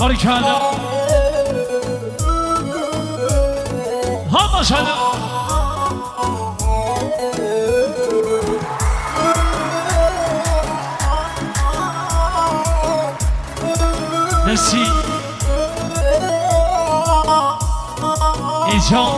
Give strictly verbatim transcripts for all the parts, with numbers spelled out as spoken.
باریکلا ها ماشاءالله مرسی ایجان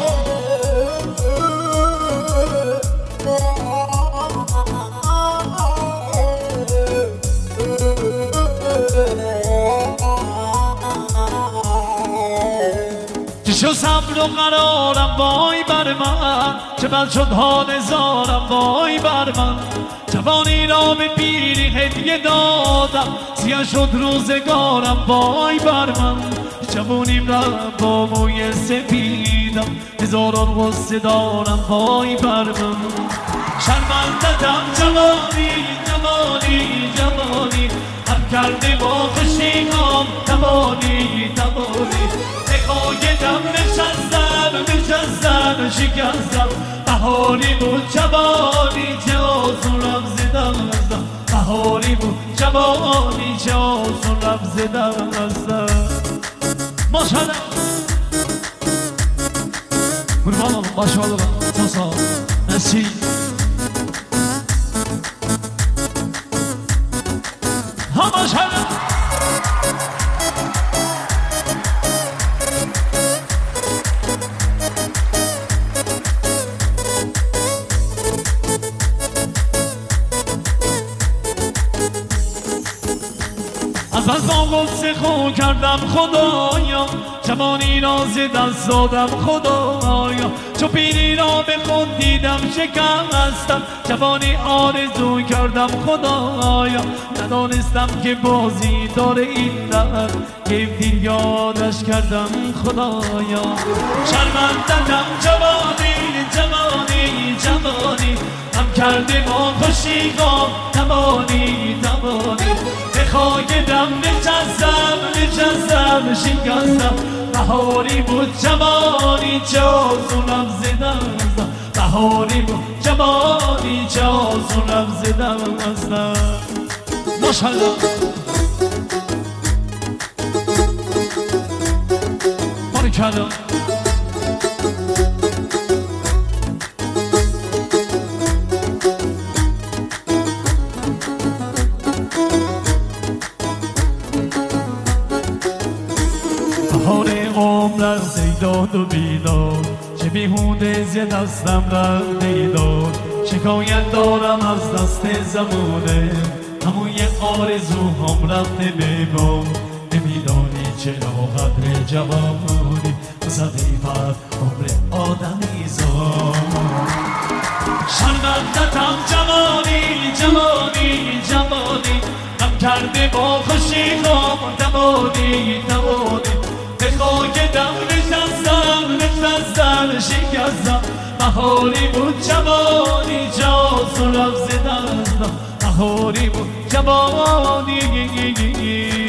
چه صبر و قرارم وای بر من، چه بد شد حال زارم وای بر من. جوانی را به پیری هدیه دادم، سیاه شد روزگارم وای بر من. جوانیم را با موی سپیدم، هزاران غصه دارم وای بر من. شرمنده‌ام جوانی جوانی جوانی، هم کرده با خوشی‌هام توانی توانی. بخواهیدم نشستم نشستم شکستم، بهاری بود جوانی چه آسون رفت زدم ازم. بهاری بود جوانی چه آسون رفت زدم ازم. ماشاءالله قربانم ماشاءالله ساسا نسی ها ماشاءالله. از از با غصه خو کردم خدایا، جوانی را ز دست دادم خدایا. چو پیری را به خود دیدم شکستم، جوانی آرزو کردم خدایا. ندانستم که بازی داره این در، که دیر یادش کردم خدایا. شرمنده‌ام جوانی جوانی جوانی، هم کرده با خوشی‌هام توانی توانی. بخواهیدم نشستم نشستم شکستم، بهاری بود جوانی چه آسونم زدم ازم. بهاری بود جوانی چه آسونم زدم ازم. ماشاءالله باریکلا بهار عمر زیداد و بیداد، چه بیهوده ز دستم رفته داد. شکایت دارم از دست زمانه، همون یه آرزوهام رفته به بام. نمیدانی چرا قدر جوانی، زده بر عمر آدمی زاد. شرمنده‌ام جوانی جوانی جوانی، هم کرده با خوشی‌هام توانی توانی. بخواهیدم نشستم نشستم شکستم، بهاری بود جوانی چه آسون رفت زدم. بهاری بود جوانی